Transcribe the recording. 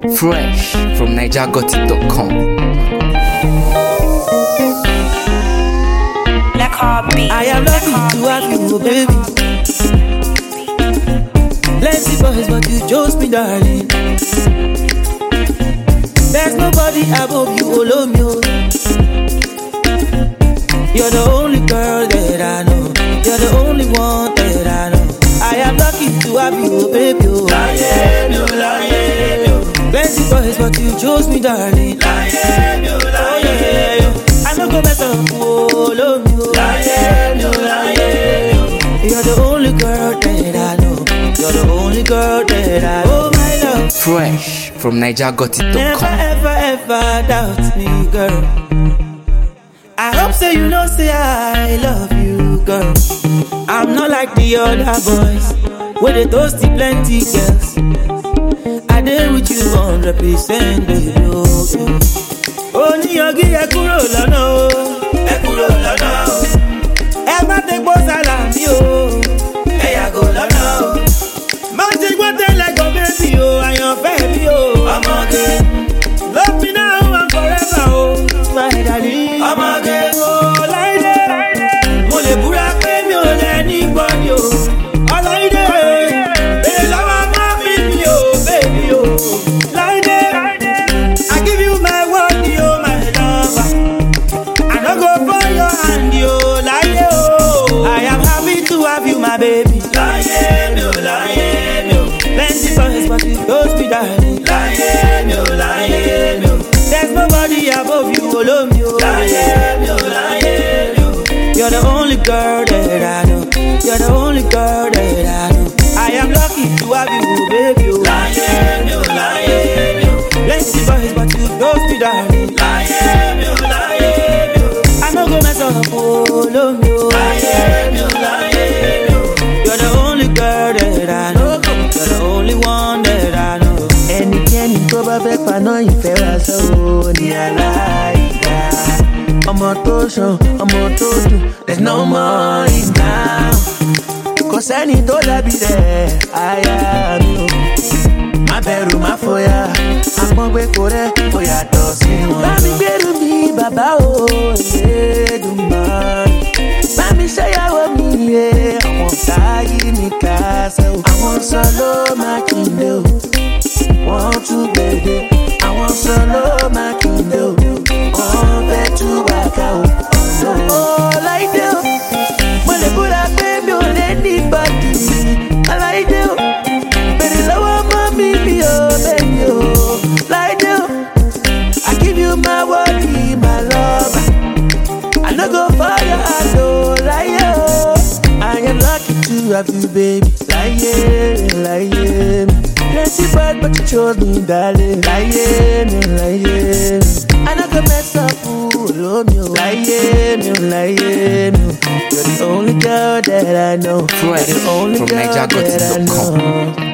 Fresh from NigerGotIt.com. I am lucky to have you, baby. Plenty boys, but you chose me, darling. There's nobody above you, Olomio. You're the only girl that I know. You're the only one that I know. I am lucky to have you, baby. Plenty boys, but you chose me, darling. I no go mess up, Olomio. You're the only girl that I know. You're the only girl that I know. Oh my love. Fresh from NigerGotIt.com. Never ever ever doubt me, girl. I hope so you know say I love you, girl. I'm not like the other boys where they toasty plenty girls. I did with you 100%, baby. Only yogi ekuro lana, ekuro lana. E ma te gbo salami o, e ya go lana. Ma te gbo tele go baby o, ayan fe mi o. Ọmọge, love me now and forever o, my darling. Ọmọge, oh laide, mo le búra pé mi ò lè anybody o. Ọláìdé, bèrè lọ́wọ́ mami mi o, baby o. Láìdé, I give you my word, yo, my lover. I no go for your hand, yo, láìdé o. I am happy to have you, my baby. Láìdé mi o, láìdé mi o. Plenty boys, but you don't be darling. Láìdé mi o, láìdé mi o. There's nobody above you, Olomio. Láìdé mi o, láìdé mi o. You're the only girl that I know. You're the only girl that I know. I am lucky to have you, baby. Láìdé mi o, láìdé mi o. Plenty boys, but you don't be darling. Láìdé mi o, láìdé mi o. I no go mess up, Olomio. Láìdé mi o, láìdé mi o. You're the only girl that I know. You're the only one that I know. Ẹnikẹ́ni tó bá fẹ́ paná ìfẹ́ wa sọ́wọ́ ní aláìdá. Ọmọ tó ṣan, ọmọ tó dùn, there's no more is now. Kò sẹ́ni tó dàbí rẹ̀, aya mi o. Má bẹ̀rù, má fòyà, àpọ́ngbé kò rẹ̀ kò yàtọ̀ sí wọn. Bá mi gbèrú mi, bàbá o, Èdùmàrè. Bá mi ṣẹ́yàwó mi, àwọn táyé mi ká sẹ́ o. Àwọn sọ ló máa kí n dé o. Wọ́n tún gbèdé, àwọn sọ ló máa kí n dé o. Wọ́n fẹ́ tú wákà o. Ọláìdé o, mo lè búra pé mi ò lè ní bàdì. Ọláìdé o, bèrè lọ́wọ́ mọ́ mi o, bẹ́ẹ̀ni o. Láìdé o, I give you my word, my lover. I no go for your hand, oh, láyé o. I am lucky to have you, baby. Láyé, láyé mi. Plenty bad, but you chose me, darling. Láyé mi, láyé mi. I no go mess up, Olomio. Láyé mi, láyé mi. You're the only girl that I know. Fresh You're the only from girl that I NigerGotIt.com. know.